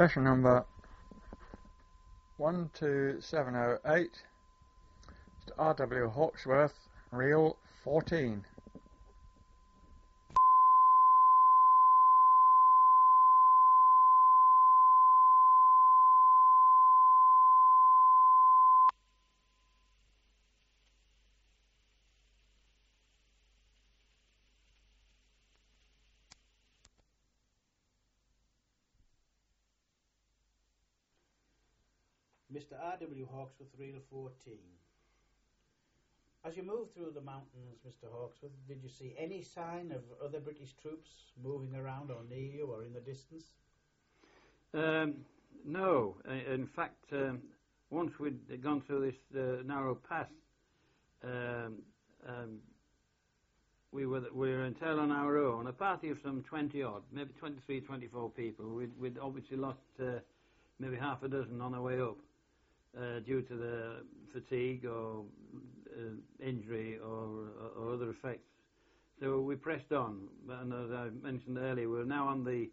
Session number 12708, Mr. R.W. Hawksworth, Reel 14. Mr. R.W. Hawksworth, Reel 14. As you moved through the mountains, Mr. Hawksworth, did you see any sign of other British troops moving around or near you or in the distance? No. In fact, once we'd gone through this narrow pass, we were entirely on our own. A party of some 20 odd, maybe 23, 24 people. We'd obviously lost maybe half a dozen on our way up. Due to the fatigue or injury or other effects. So we pressed on, and as I mentioned earlier, we're now on the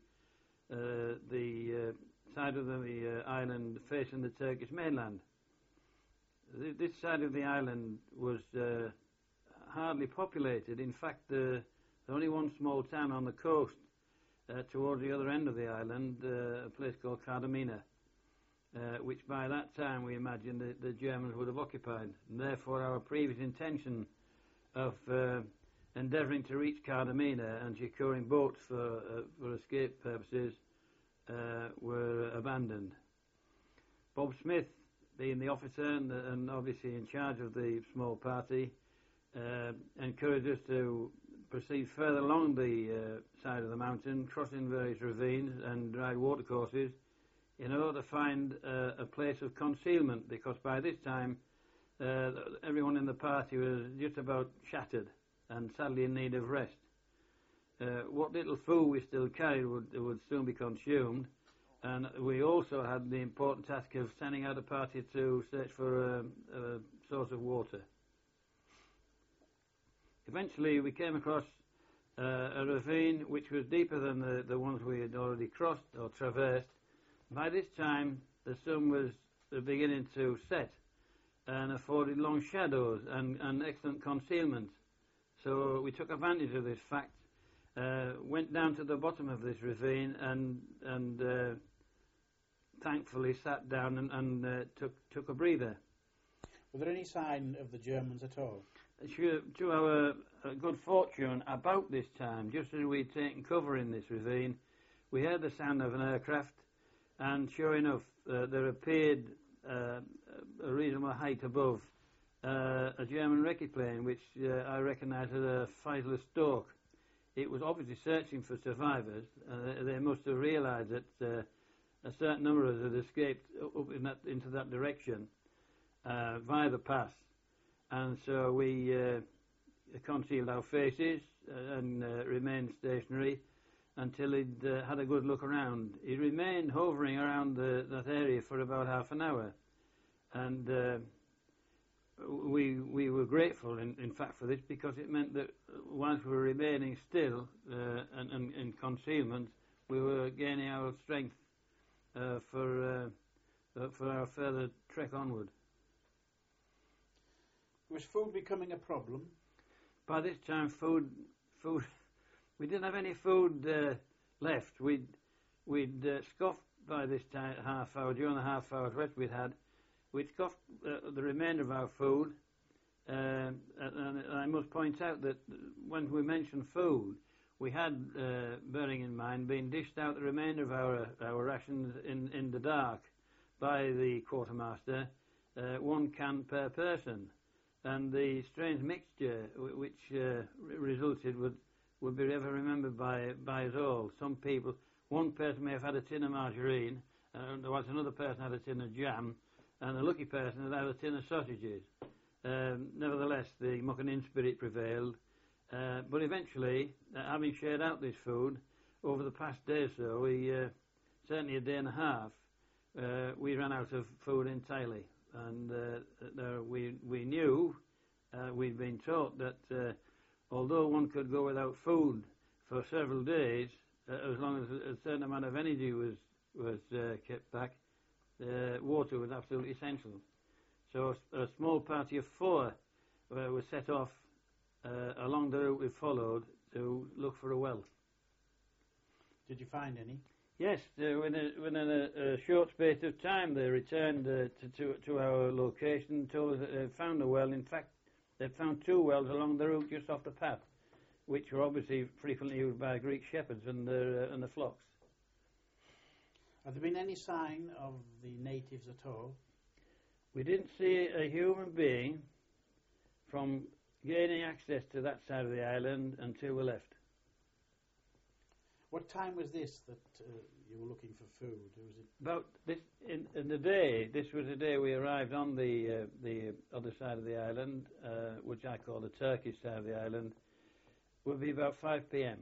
side of the island facing the Turkish mainland. This side of the island was hardly populated. In fact, there's only one small town on the coast towards the other end of the island, a place called Cardamina. Which by that time we imagined the Germans would have occupied. And therefore our previous intention of endeavouring to reach Cardamina and securing boats for escape purposes were abandoned. Bob Smith, being the officer and obviously in charge of the small party, encouraged us to proceed further along the side of the mountain, crossing various ravines and dry watercourses, in order to find a place of concealment, because by this time everyone in the party was just about shattered and sadly in need of rest. What little food we still carried would soon be consumed, and we also had the important task of sending out a party to search for a source of water. Eventually we came across a ravine which was deeper than the ones we had already crossed or traversed. By this time the sun was beginning to set and afforded long shadows and excellent concealment. So we took advantage of this fact, went down to the bottom of this ravine and thankfully sat down and took a breather. Were there any sign of the Germans at all? To our good fortune, about this time, just as we'd taken cover in this ravine, we heard the sound of an aircraft. And sure enough, there appeared a reasonable height above a German recce plane, which I recognised as a Feisler Stork. It was obviously searching for survivors. They must have realised that a certain number of us had escaped up into that direction via the pass. And so we concealed our faces and remained stationary until he'd had a good look around. He remained hovering around that area for about half an hour, and we were grateful, in fact, for this, because it meant that whilst we were remaining still and in concealment, we were gaining our strength for our further trek onward. Was food becoming a problem? By this time, food. We didn't have any food left. We'd scoffed by this time half hour, during the half hour's rest we'd had. We'd scoffed the remainder of our food, and I must point out that when we mentioned food, we had, bearing in mind, been dished out the remainder of our rations in the dark by the quartermaster, 1 can per person, and the strange mixture which resulted would be ever remembered by us all. Some people, one person may have had a tin of margarine, whilst another person had a tin of jam, and a lucky person had had a tin of sausages. Nevertheless, the mucking-in spirit prevailed, but eventually, having shared out this food over the past day or so, certainly a day and a half, we ran out of food entirely, and we knew, we'd been taught that although one could go without food for several days, as long as a certain amount of energy was was kept back, water was absolutely essential. So a small party of 4 was set off along the route we followed to look for a well. Did you find any? Yes, within a short space of time they returned to our location and told us that they'd found a well. In fact, they'd found 2 wells along the route just off the path, which were obviously frequently used by Greek shepherds and the flocks. Have there been any sign of the natives at all? We didn't see a human being from gaining access to that side of the island until we left. What time was this that you were looking for food? Was it About this in the day. This was the day we arrived on the other side of the island, which I call the Turkish side of the island. Would be about 5 p.m.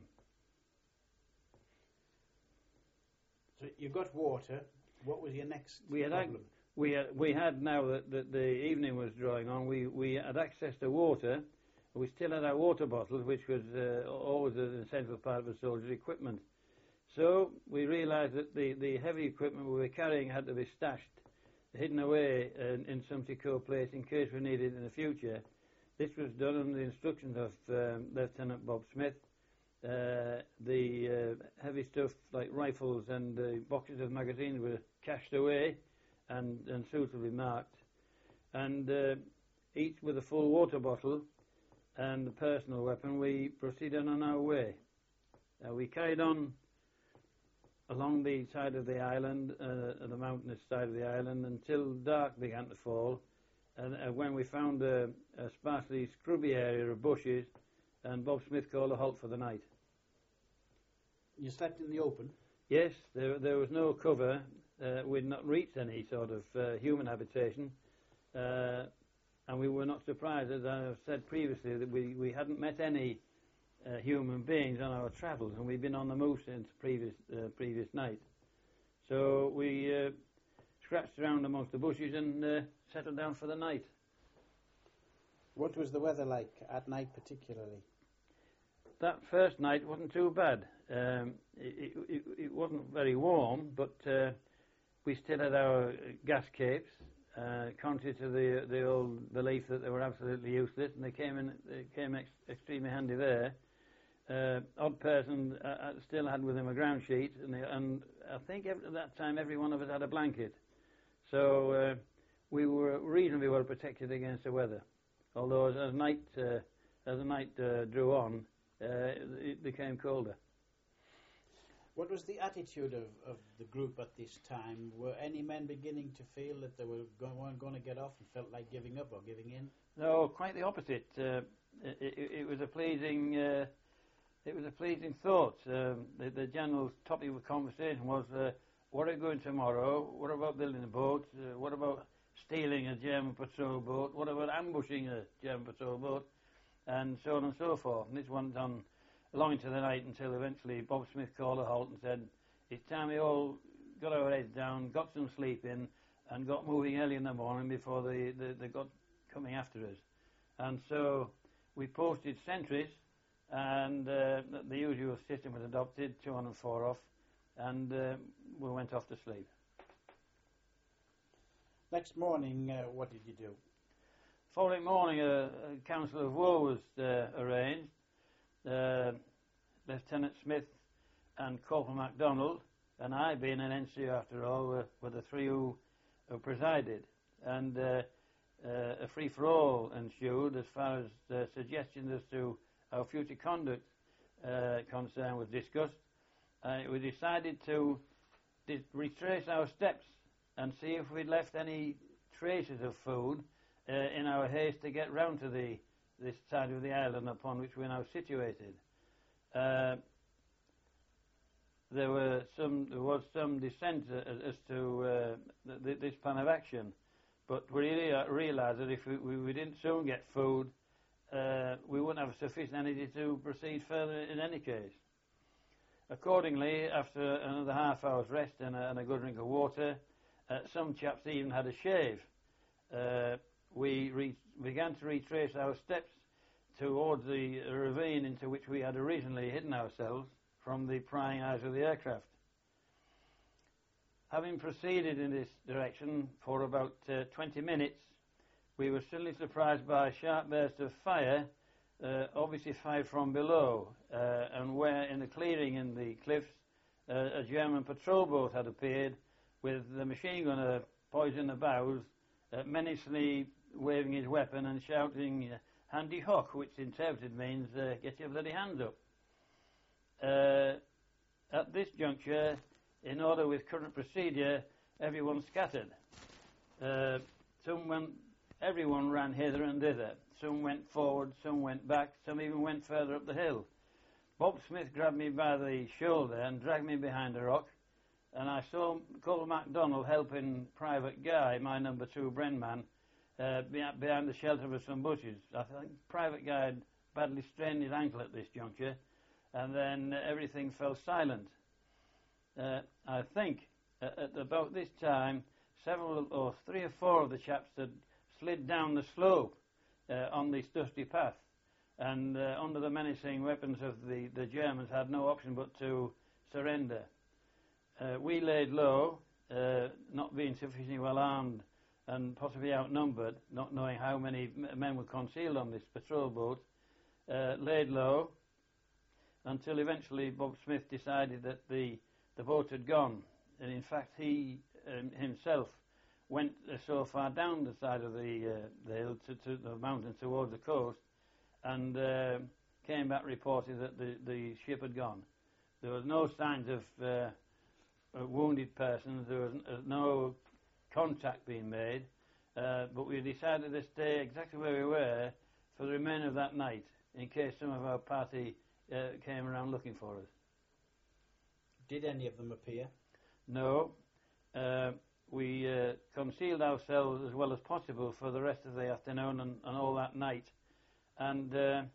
So you got water. What was your next problem? We had now that the evening was drawing on. We had access to water. We still had our water bottles, which was always an essential part of a soldier's equipment. So we realised that the heavy equipment we were carrying had to be stashed, hidden away in some secure place in case we needed it in the future. This was done under the instructions of Lieutenant Bob Smith. The heavy stuff like rifles and boxes of magazines were cached away and suitably marked, and each with a full water bottle and a personal weapon, we proceeded on our way. We carried on along the side of the island, the mountainous side of the island, until dark began to fall, and when we found a sparsely scrubby area of bushes, and Bob Smith called a halt for the night. You slept in the open? Yes, there was no cover. We'd not reached any sort of human habitation, and we were not surprised, as I have said previously, that we hadn't met any human beings on our travels, and we'd been on the move since previous night. So we scratched around amongst the bushes and settled down for the night. What was the weather like at night particularly? That first night wasn't too bad. It wasn't very warm, but we still had our gas capes, contrary to the old belief that they were absolutely useless, and they came extremely handy there. Odd person still had with him a ground sheet, and I think at that time every one of us had a blanket. So we were reasonably well protected against the weather. Although as the night drew on, it became colder. What was the attitude of the group at this time? Were any men beginning to feel that they weren't going to get off and felt like giving up or giving in? No, quite the opposite. It was a pleasing. It was a pleasing thought. The general topic of conversation was, what are we doing tomorrow? What about building a boat? What about stealing a German patrol boat? What about ambushing a German patrol boat? And so on and so forth. And this went on long into the night until eventually Bob Smith called a halt and said, it's time we all got our heads down, got some sleep in, and got moving early in the morning before they got coming after us. And so we posted sentries, and the usual system was adopted, 2 on and 4 off, and we went off to sleep. Next morning, what did you do? Following morning, a council of war was arranged. Lieutenant Smith and Corporal MacDonald, and I, being an NCO after all, were the 3 who presided. And a free-for-all ensued as far as suggestions as to our future conduct concern was discussed. We decided to retrace our steps and see if we'd left any traces of food in our haste to get round to this side of the island upon which we're now situated. There was some dissent as to this plan of action, but we really realised that if we didn't soon get food, we wouldn't have sufficient energy to proceed further in any case. Accordingly, after another half hour's rest and a good drink of water, some chaps even had a shave. We began to retrace our steps towards the ravine into which we had originally hidden ourselves from the prying eyes of the aircraft. having proceeded in this direction for about 20 minutes, we were suddenly surprised by a sharp burst of fire, obviously fired from below, and where in the clearing in the cliffs a German patrol boat had appeared with the machine gunner poised in the bows, menacingly waving his weapon and shouting, "Handy hock," which interpreted means, "Get your bloody hands up." At this juncture, in order with current procedure, everyone scattered. Everyone ran hither and thither. Some went forward, some went back, some even went further up the hill. Bob Smith grabbed me by the shoulder and dragged me behind a rock, and I saw Colonel MacDonald helping Private Guy, my number 2 Brenman, behind the shelter of some bushes. I think Private Guy had badly strained his ankle at this juncture, and then everything fell silent. I think at about this time, 3 or 4 of the chaps had slid down the slope on this dusty path, and under the menacing weapons of the Germans had no option but to surrender. We laid low, not being sufficiently well armed and possibly outnumbered, not knowing how many men were concealed on this patrol boat, laid low until eventually Bob Smith decided that the boat had gone, and in fact he himself went so far down the side of the hill to the mountain towards the coast, and came back reporting that the ship had gone. There was no signs of wounded persons. There was no contact being made, but we decided to stay exactly where we were for the remainder of that night, in case some of our party came around looking for us. Did any of them appear? No. We concealed ourselves as well as possible for the rest of the afternoon and all that night. And at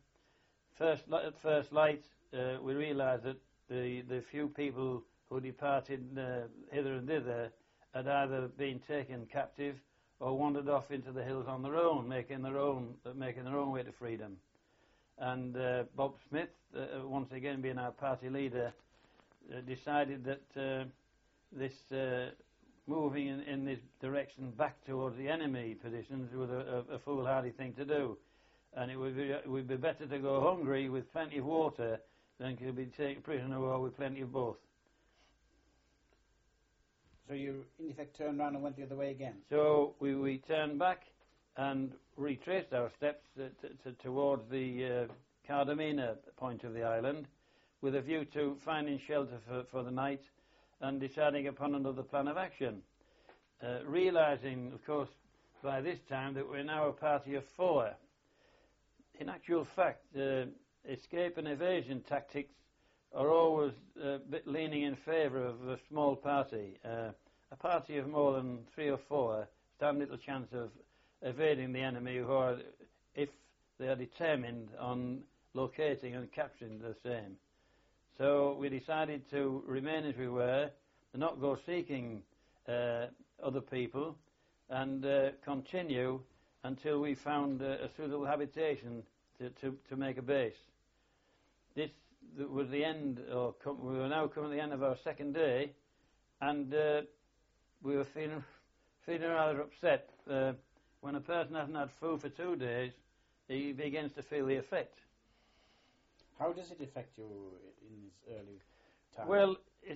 first light, we realised that the few people who departed hither and thither had either been taken captive or wandered off into the hills on their own, making their own way to freedom. And Bob Smith, once again being our party leader, decided that this moving in this direction back towards the enemy positions was a foolhardy thing to do, and it would be better to go hungry with plenty of water than to be taken prisoner of war with plenty of both. So you, in effect, turned round and went the other way again? So we turned back and retraced our steps towards the Cardamina point of the island, with a view to finding shelter for the night and deciding upon another plan of action. Realising, of course, by this time that we're now a party of 4. In actual fact, escape and evasion tactics are always a bit leaning in favour of a small party. A party of more than 3 or 4 stand little chance of evading the enemy, who are, if they are determined on locating and capturing the same. So we decided to remain as we were, not go seeking other people, and continue until we found a suitable habitation to make a base. This was the end, we were now coming to the end of our second day, and we were feeling rather upset. When a person hasn't had food for 2 days, he begins to feel the effect. How does it affect you in this early time? Well,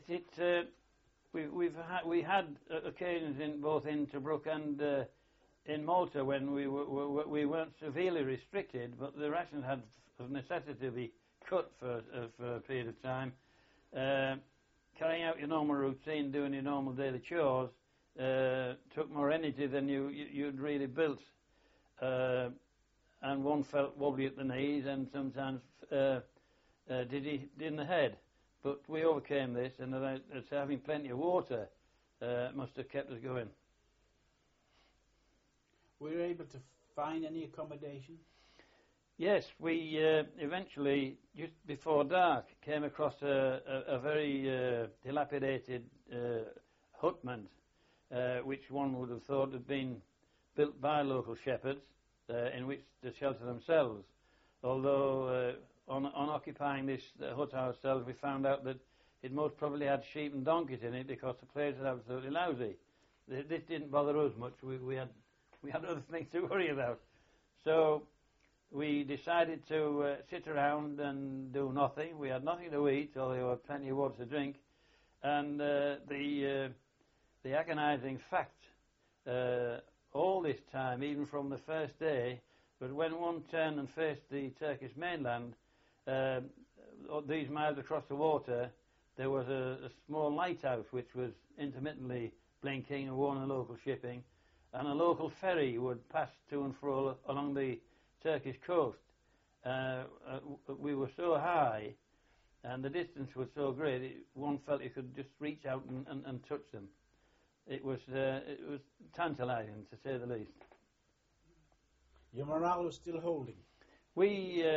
we had occasions both in Tobruk and in Malta when we weren't severely restricted, but the rations had of necessity to be cut for a period of time. Carrying out your normal routine, doing your normal daily chores, took more energy than you'd really built, and one felt wobbly at the knees and sometimes dizzy in the head. But we overcame this, and having plenty of water must have kept us going. Were you able to find any accommodation? Yes, we eventually, just before dark, came across a very dilapidated hutment, which one would have thought had been built by local shepherds, in which to shelter themselves. Although on occupying this hut ourselves, we found out that it most probably had sheep and donkeys in it because the place was absolutely lousy. This didn't bother us much. We had other things to worry about. So we decided to sit around and do nothing. We had nothing to eat, although there were plenty of water to drink. And the agonising fact, all this time, even from the first day, but when one turned and faced the Turkish mainland, these miles across the water, there was a small lighthouse which was intermittently blinking and warning local shipping, and a local ferry would pass to and fro along the Turkish coast. We were so high, and the distance was so great, one felt you could just reach out and touch them. It was tantalising, to say the least. Your morale was still holding. We,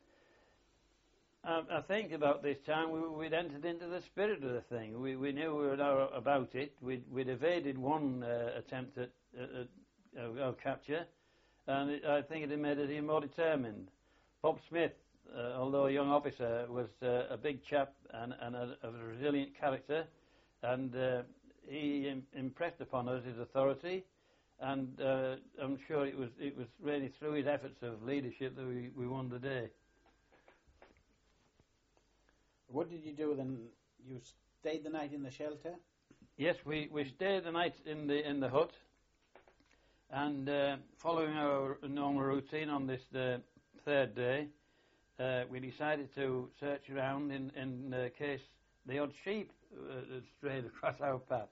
I think about this time, we'd entered into the spirit of the thing. We knew we were about it. We'd evaded one attempt at our capture, and I think it had made us even more determined. Bob Smith, although a young officer, was a big chap and of a resilient character, and he impressed upon us his authority, and I'm sure it was really through his efforts of leadership that we won the day. What did you do then? You stayed the night in the shelter? Yes, we stayed the night in the hut, and following our normal routine on this third day, we decided to search around in case the odd sheep had strayed across our path.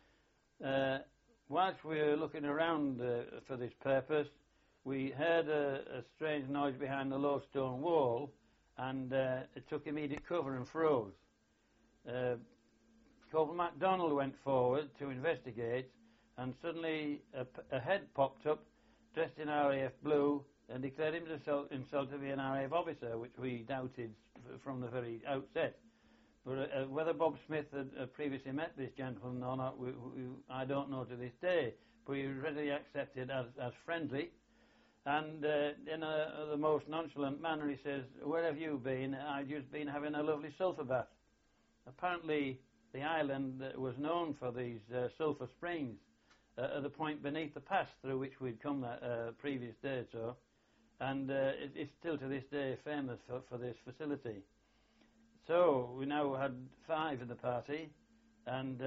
Whilst we were looking around for this purpose, we heard a strange noise behind the low stone wall, and it took immediate cover and froze. Corporal MacDonald went forward to investigate, and suddenly a head popped up, dressed in RAF blue, and declared himself to be an RAF officer, which we doubted from the very outset. But whether Bob Smith had previously met this gentleman or not, I don't know to this day. But he was readily accepted as friendly, and in the most nonchalant manner he says, "Where have you been?" "I've just been having a lovely sulphur bath." Apparently the island was known for these sulphur springs at the point beneath the pass through which we'd come that previous day or so, and it's still to this day famous for this facility. So we now had 5 in the party, and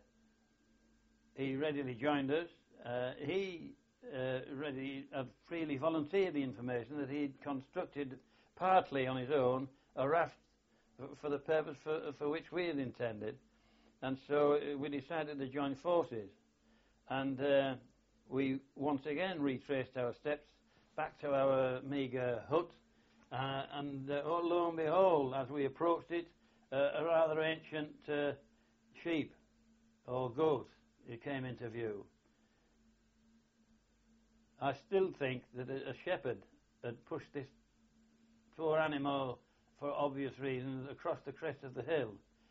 he readily joined us. He had freely volunteered the information that he'd constructed partly on his own a raft for the purpose for which we had intended, and so we decided to join forces, and we once again retraced our steps back to our meagre hut, and lo and behold, as we approached it, a rather ancient sheep or goat, it came into view. I still think that a shepherd had pushed this poor animal, for obvious reasons, across the crest of the hill.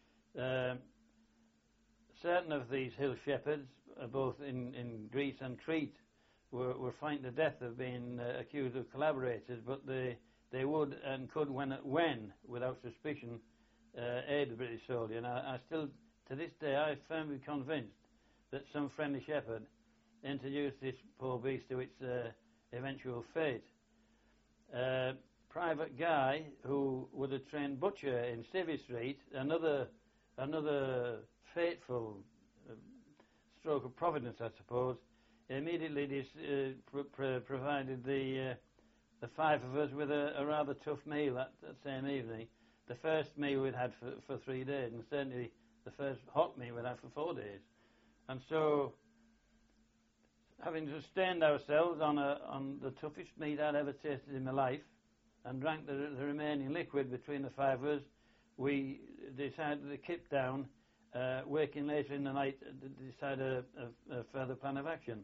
Certain of these hill shepherds, both in Greece and Crete, were frightened to death of being accused of collaborators, but they would and could, when without suspicion, aid the British soldier. And I still, to this day, I'm firmly convinced that some friendly shepherd introduced this poor beast to its eventual fate. Private Guy, who was a trained butcher in Civvy Street, another fateful stroke of providence, I suppose, immediately provided the 5 of us with a rather tough meal that same evening. The first meal we'd had for 3 days, and certainly the first hot meal we'd had for 4 days. And so, having sustained ourselves on the toughest meat I'd ever tasted in my life, and drank the remaining liquid between the 5 of us, we decided to keep down, waking later in the night to decide a further plan of action.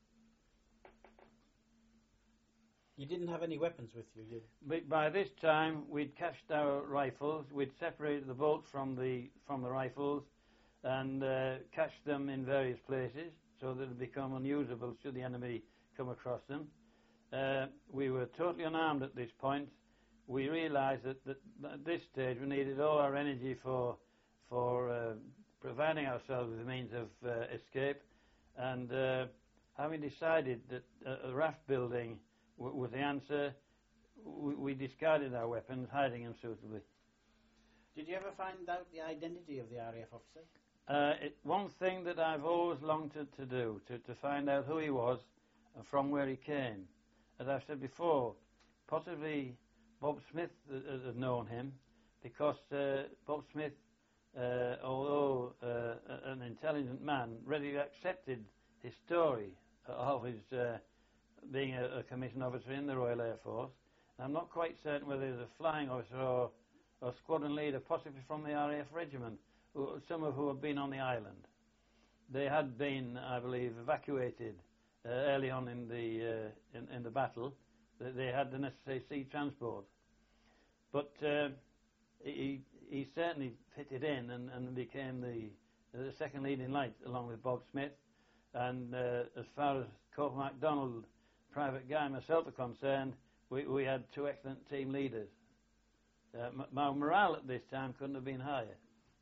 You didn't have any weapons with you? But by this time, we'd cached our rifles, we'd separated the bolts from the rifles, and cached them in various places so that it would become unusable should the enemy come across them. We were totally unarmed at this point. We realised that at this stage we needed all our energy for for providing ourselves with a means of escape, and having decided that a raft building was the answer, we discarded our weapons, hiding them suitably. Did you ever find out the identity of the RAF officer? One thing that I've always longed to do, to find out who he was and from where he came. As I've said before, possibly Bob Smith had known him, because Bob Smith, although an intelligent man, readily accepted his story of his being a commissioned officer in the Royal Air Force. I'm not quite certain whether he was a flying officer or squadron leader, possibly from the RAF regiment, some of who had been on the island. They had been, I believe, evacuated early on in the battle. They had the necessary sea transport. But he certainly fitted in and became the second leading light along with Bob Smith. And as far as Corporal MacDonald, Private Guy and myself are concerned, we had two excellent team leaders. My morale at this time couldn't have been higher.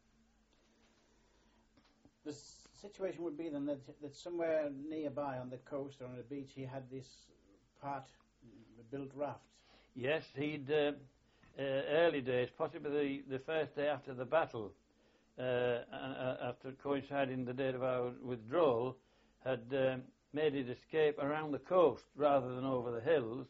The situation would be then that somewhere nearby on the coast or on the beach he had this built raft. Yes, he'd early days, possibly the first day after the battle, after coinciding the date of our withdrawal, had made his escape around the coast rather than over the hills.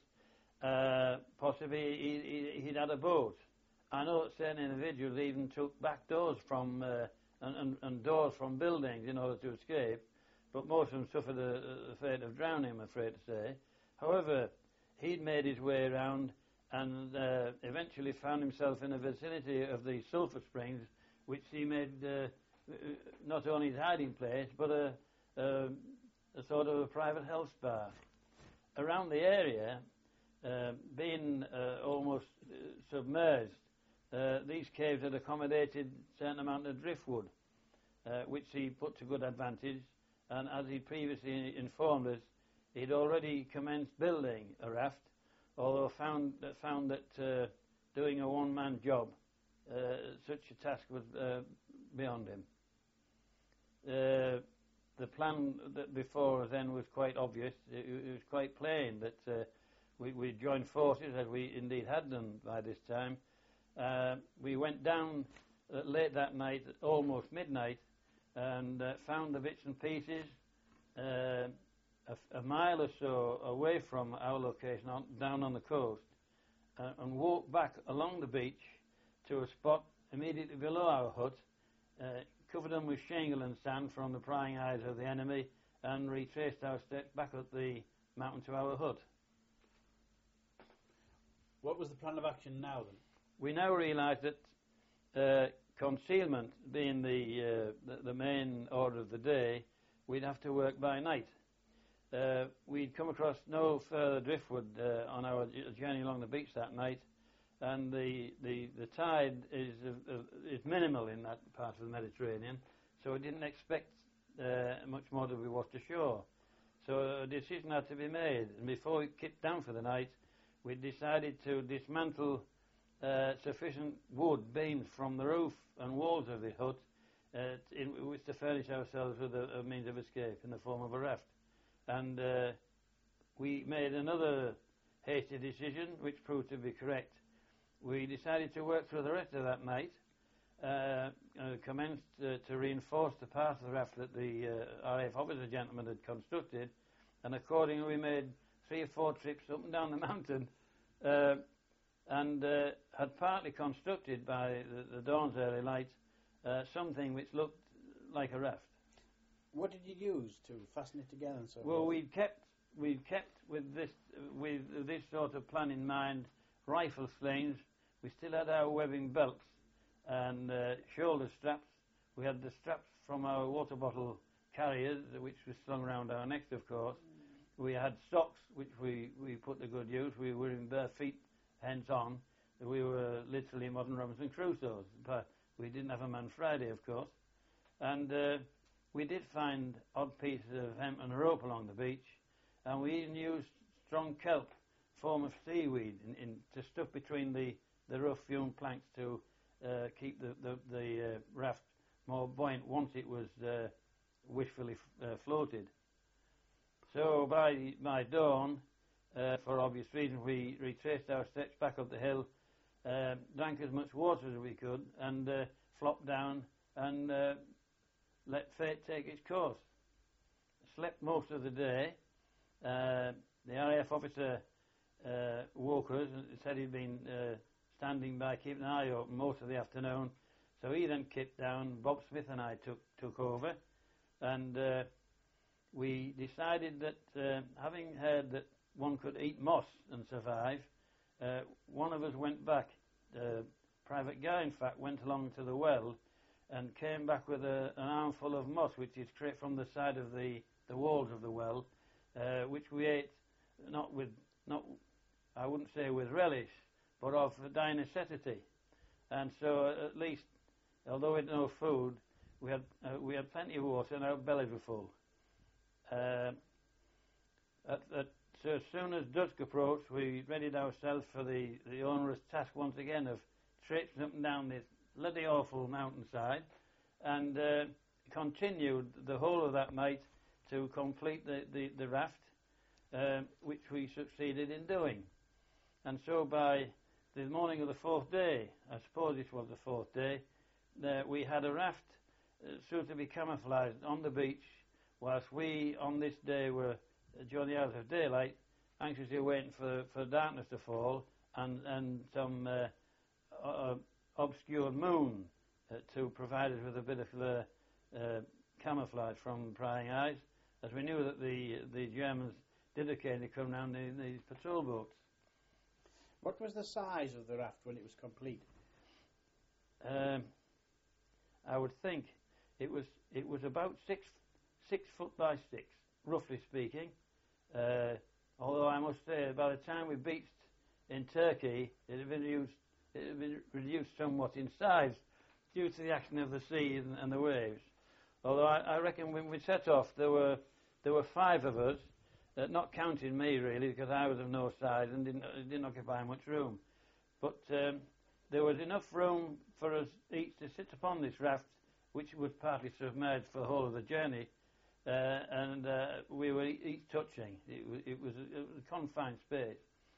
Possibly he'd had a boat. I know that certain individuals even took back doors from and doors from buildings in order to escape, but most of them suffered the fate of drowning, I'm afraid to say. However, he'd made his way around and eventually found himself in the vicinity of the sulphur springs, which he made not only his hiding place, but a sort of a private health spa. Around the area, being almost submerged, these caves had accommodated a certain amount of driftwood, which he put to good advantage, and as he previously informed us, he'd already commenced building a raft, although found that doing a one-man job, such a task was beyond him. The plan that before us then was quite obvious. It was quite plain that we joined forces, as we indeed had done by this time. We went down late that night, almost midnight, and found the bits and pieces a mile or so away from our location, down on the coast, and walked back along the beach to a spot immediately below our hut, covered them with shingle and sand from the prying eyes of the enemy, and retraced our steps back up the mountain to our hut. What was the plan of action now then? We now realise that concealment being the main order of the day, we'd have to work by night. We'd come across no further driftwood on our journey along the beach that night, and the tide is minimal in that part of the Mediterranean, so we didn't expect much more to be washed ashore. So a decision had to be made, and before we kicked down for the night, we decided to dismantle sufficient wood beams from the roof and walls of the hut in which to furnish ourselves with a means of escape in the form of a raft. And we made another hasty decision, which proved to be correct. We decided to work through the rest of that night, commenced to reinforce the part of the raft that the RAF officer gentleman had constructed, and accordingly we made 3 or 4 trips up and down the mountain, and had partly constructed by the dawn's early light something which looked like a raft. What did you use to fasten it together and so forth? Well, we'd kept with this sort of plan in mind rifle slings. We still had our webbing belts and shoulder straps. We had the straps from our water bottle carriers, which was slung around our necks, of course. We had socks, which we put to good use. We were in bare feet, hence on. We were literally modern Robinson Crusoes. But we didn't have a Man Friday, of course. And we did find odd pieces of hemp and rope along the beach, and we even used strong kelp, form of seaweed, to stuff between the rough hewn planks to keep the raft more buoyant once it was wishfully floated. So by dawn, for obvious reasons, we retraced our steps back up the hill, drank as much water as we could, and flopped down and let fate take its course. Slept most of the day. The RAF officer woke us and said he'd been standing by keeping an eye open most of the afternoon, so he then kicked down. Bob Smith and I took over, and we decided that having heard that one could eat moss and survive, one of us went back. Private Guy, in fact, went along to the well and came back with an armful of moss, which is scraped from the side of the walls of the well, which we ate not I wouldn't say with relish, but of dire necessity. And so at least, although we had no food, we had plenty of water and our bellies were full. So as soon as dusk approached, we readied ourselves for the onerous task once again of traipsing up and down this bloody awful mountainside, and continued the whole of that night to complete the raft, which we succeeded in doing. And so by the morning of the fourth day, I suppose this was the fourth day, we had a raft suitably camouflaged on the beach, whilst we on this day were during the hours of daylight, anxiously waiting for darkness to fall and some obscured moon to provide us with a bit of camouflage from prying eyes, as we knew that the Germans did occasionally come round in these patrol boats. What was the size of the raft when it was complete? I would think it was about 6 foot by 6, roughly speaking. Although I must say, by the time we beached in Turkey, it had been reduced somewhat in size due to the action of the sea and the waves. Although I reckon when we set off, there were 5 of us, not counting me really, because I was of no size and didn't occupy much room. But there was enough room for us each to sit upon this raft, which was partly submerged for the whole of the journey, and we were each touching. It was a confined space.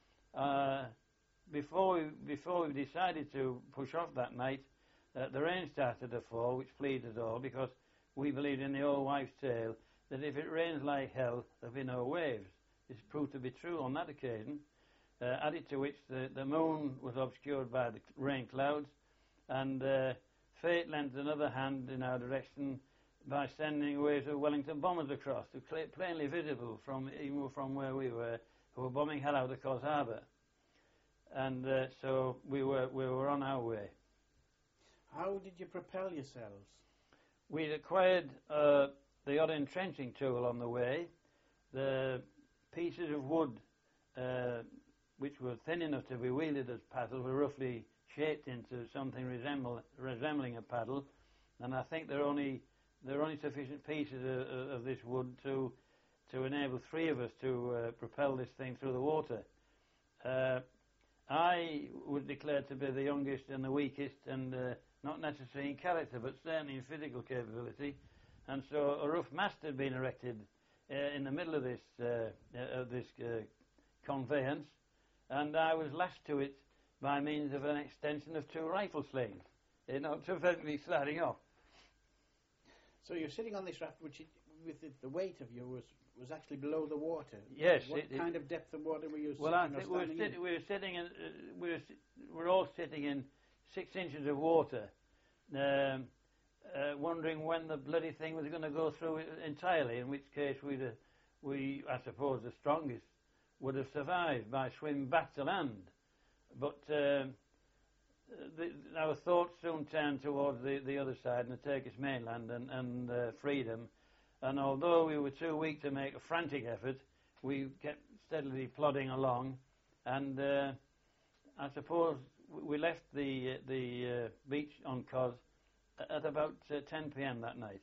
Before we decided to push off that night, the rain started to fall, which pleased us all, because we believed in the old wives' tale that if it rains like hell, there'll be no waves. This proved to be true on that occasion, added to which the moon was obscured by the rain clouds, and fate lent another hand in our direction by sending waves of Wellington bombers across, plainly visible even from where we were, who were bombing hell out of Cos Harbour. And so we were on our way. How did you propel yourselves? We'd acquired the odd entrenching tool on the way. The pieces of wood, which were thin enough to be wielded as paddles, were roughly shaped into something resembling a paddle, and I think there are only sufficient pieces of this wood to enable 3 of us to propel this thing through the water. I was declared to be the youngest and the weakest, and not necessarily in character, but certainly in physical capability. And so a rough mast had been erected in the middle of this conveyance, and I was lashed to it by means of an extension of 2 rifle slings, to prevent me sliding off. So you're sitting on this raft, which with the weight of you was actually below the water. Yes. What kind of depth of water were you well, sitting I think we were sitting in. We're all sitting in 6 inches of water, wondering when the bloody thing was going to go through it entirely. In which case, I suppose, the strongest would have survived by swimming back to land. But our thoughts soon turned towards the other side, and the Turkish mainland and freedom. And although we were too weak to make a frantic effort, we kept steadily plodding along. And I suppose we left the beach on Cos at about 10 p.m. that night.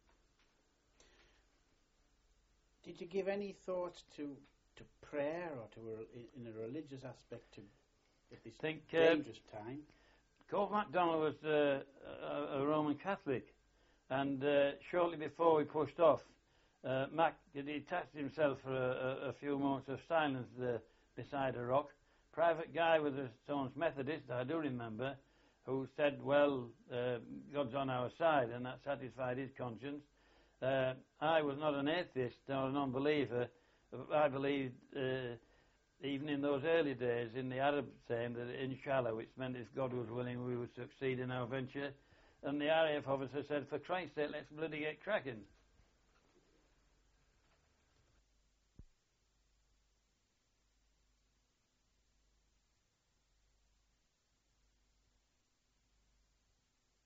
Did you give any thought to prayer or in a religious aspect at this dangerous time? Cove MacDonald was a Roman Catholic, and shortly before we pushed off, Mac detached himself for a few moments of silence beside a rock. Private Guy was a staunch Methodist, I do remember, who said, well, God's on our side, and that satisfied his conscience. I was not an atheist or an unbeliever. I believed, even in those early days, in the Arab saying that inshallah, which meant if God was willing we would succeed in our venture. And the RAF officer said, for Christ's sake, let's bloody get cracking.